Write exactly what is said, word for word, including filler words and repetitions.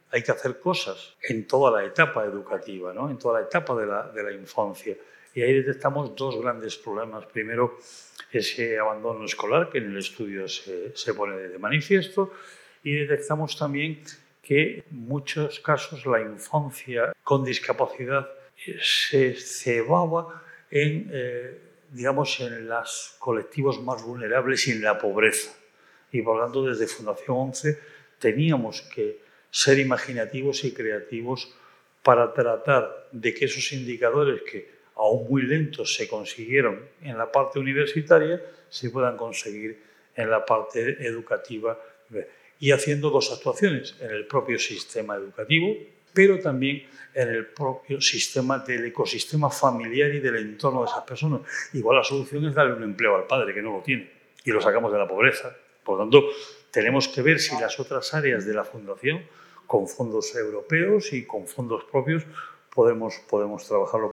hay que hacer cosas en toda la etapa educativa, ¿no? En toda la etapa de la, de la infancia. Y ahí detectamos dos grandes problemas. Primero, ese abandono escolar que en el estudio se, se pone de manifiesto, y detectamos también que en muchos casos la infancia con discapacidad se cebaba en, eh, digamos, en los colectivos más vulnerables y en la pobreza. Y por lo tanto, desde Fundación once teníamos que ser imaginativos y creativos para tratar de que esos indicadores que aún muy lentos se consiguieron en la parte universitaria se puedan conseguir en la parte educativa, y haciendo dos actuaciones en el propio sistema educativo, pero también en el propio sistema del ecosistema familiar y del entorno de esas personas. Igual la solución es darle un empleo al padre que no lo tiene y lo sacamos de la pobreza. Por lo tanto, tenemos que ver si las otras áreas de la Fundación, con fondos europeos y con fondos propios, podemos, podemos trabajarlo.